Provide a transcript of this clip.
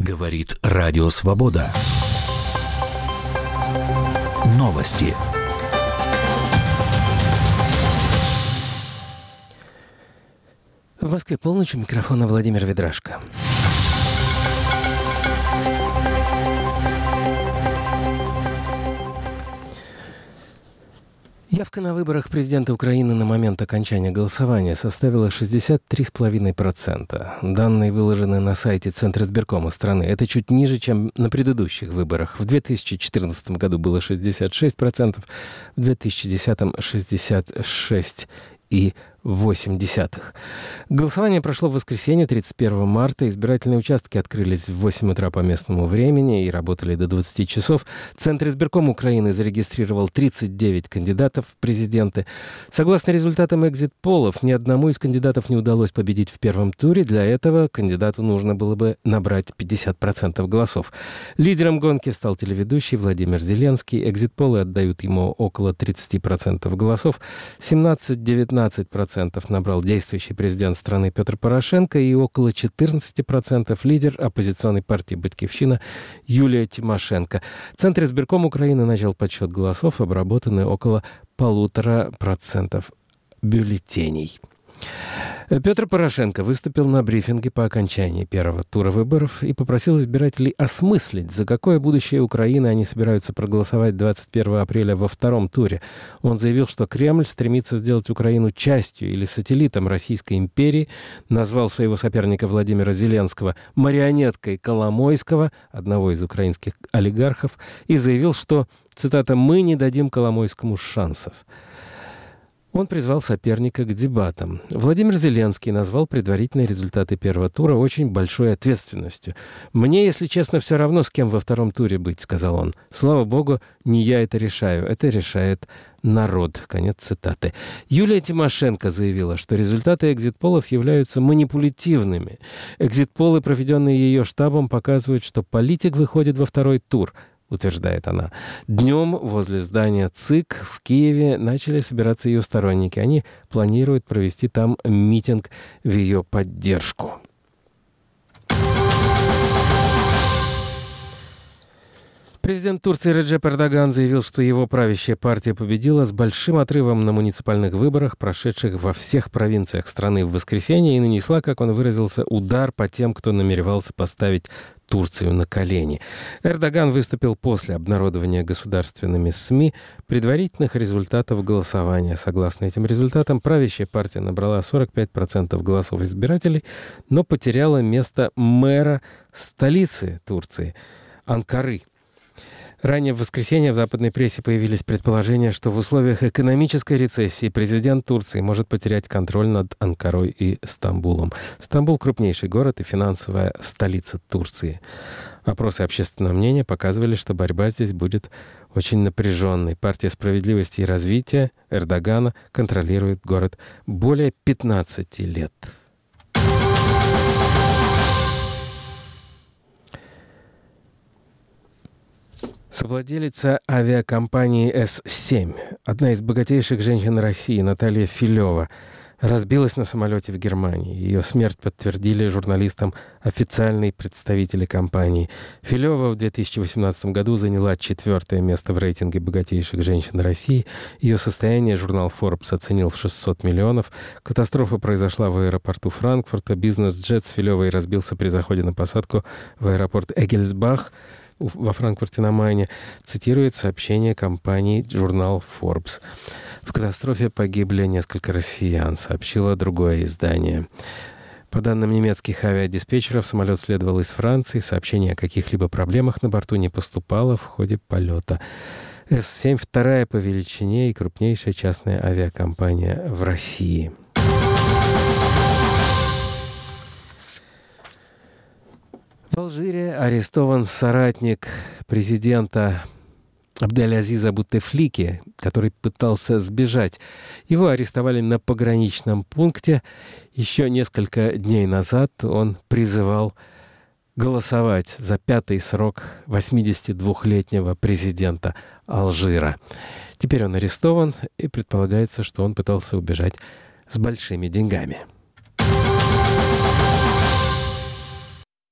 Говорит Радио Свобода. Новости. В Москве полночь, у микрофона Владимир Ведрашко. Явка на выборах президента Украины на момент окончания голосования составила 63,5%. Данные выложены на сайте Центра избиркома страны. Это чуть ниже, чем на предыдущих выборах. В 2014 году было 66%, в 2010 – 66,8%. Голосование прошло в воскресенье, 31 марта. Избирательные участки открылись в 8 утра по местному времени и работали до 20 часов. Центр избиркома Украины зарегистрировал 39 кандидатов в президенты. Согласно результатам экзит-полов, ни одному из кандидатов не удалось победить в первом туре. Для этого кандидату нужно было бы набрать 50% голосов. Лидером гонки стал телеведущий Владимир Зеленский. Экзит-полы отдают ему около 30% голосов. 17-19% набрал действующий президент страны Петр Порошенко и около 14% лидер оппозиционной партии «Батькивщина» Юлия Тимошенко. Центр избиркома Украины начал подсчет голосов, обработаны около 1,5% бюллетеней. Петр Порошенко выступил на брифинге по окончании первого тура выборов и попросил избирателей осмыслить, за какое будущее Украины они собираются проголосовать 21 апреля во втором туре. Он заявил, что Кремль стремится сделать Украину частью или сателлитом Российской империи, назвал своего соперника Владимира Зеленского марионеткой Коломойского, одного из украинских олигархов, и заявил, что, цитата, «мы не дадим Коломойскому шансов». Он призвал соперника к дебатам. Владимир Зеленский назвал предварительные результаты первого тура очень большой ответственностью. «Мне, если честно, все равно, с кем во втором туре быть», — сказал он. «Слава богу, не я это решаю, это решает народ». Конец цитаты. Юлия Тимошенко заявила, что результаты экзит-полов являются манипулятивными. Экзит-полы, проведенные ее штабом, показывают, что политик выходит во второй тур, утверждает она. Днем возле здания ЦИК в Киеве начали собираться ее сторонники. Они планируют провести там митинг в ее поддержку. Президент Турции Реджеп Эрдоган заявил, что его правящая партия победила с большим отрывом на муниципальных выборах, прошедших во всех провинциях страны в воскресенье, и нанесла, как он выразился, удар по тем, кто намеревался поставить Турцию на колени. Эрдоган выступил после обнародования государственными СМИ предварительных результатов голосования. Согласно этим результатам, правящая партия набрала 45% голосов избирателей, но потеряла место мэра столицы Турции – Анкары. Ранее в воскресенье в западной прессе появились предположения, что в условиях экономической рецессии президент Турции может потерять контроль над Анкарой и Стамбулом. Стамбул – крупнейший город и финансовая столица Турции. Опросы общественного мнения показывали, что борьба здесь будет очень напряженной. Партия справедливости и развития Эрдогана контролирует город более 15 лет. Совладелица авиакомпании С-7, одна из богатейших женщин России, Наталья Филева, разбилась на самолете в Германии. Ее смерть подтвердили журналистам официальные представители компании. Филева в 2018 году заняла 4-е место в рейтинге богатейших женщин России. Ее состояние журнал Forbes оценил в 600 миллионов. Катастрофа произошла в аэропорту Франкфурта. Бизнес-джет с Филевой разбился при заходе на посадку в аэропорт Эгельсбах во Франкфурте на Майне, цитирует сообщение компании журнал Forbes. В катастрофе погибли несколько россиян, сообщило другое издание. По данным немецких авиадиспетчеров, самолет следовал из Франции. Сообщение о каких-либо проблемах на борту не поступало в ходе полета. С-7 – вторая по величине и крупнейшая частная авиакомпания в России. В Алжире арестован соратник президента Абдель-Азиза Бутефлики, который пытался сбежать. Его арестовали на пограничном пункте. Еще несколько дней назад он призывал голосовать за 5-й срок 82-летнего президента Алжира. Теперь он арестован, и предполагается, что он пытался убежать с большими деньгами.